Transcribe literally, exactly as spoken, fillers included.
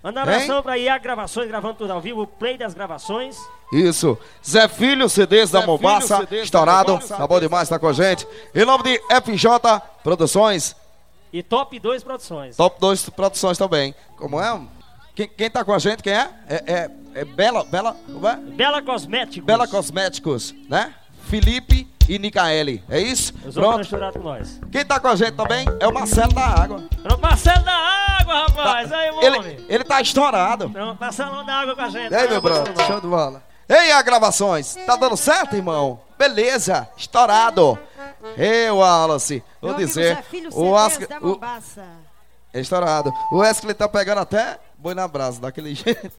Manda um abração pra I A Gravações, gravando tudo ao vivo, o play das gravações. Isso. Zé Filho, C Ds da Mombaça, estourado. Tá bom demais, tá com a gente. Em nome de F J Produções. E Top dois Produções. Top dois Produções também. Como é? Quem, quem tá com a gente, quem é? É, é, é Bela, Bela, como é? Bela Cosméticos. Bela Cosméticos, né? Felipe e Nicaele, é isso? Os Pronto. misturados com nós. Quem tá com a gente também é o Marcelo da Água. Pronto, Marcelo da Água, rapaz. Tá. Aí, homem. Ele, ele tá estourado. Pronto, Marcelo da Água com a gente. E aí, meu brother? Show de bola. Ei, a gravações, tá dando certo, irmão? Beleza, estourado. Ei, Wallace, vou dizer, o Asca, o, é estourado. O Wesley tá pegando até boi na brasa, daquele jeito.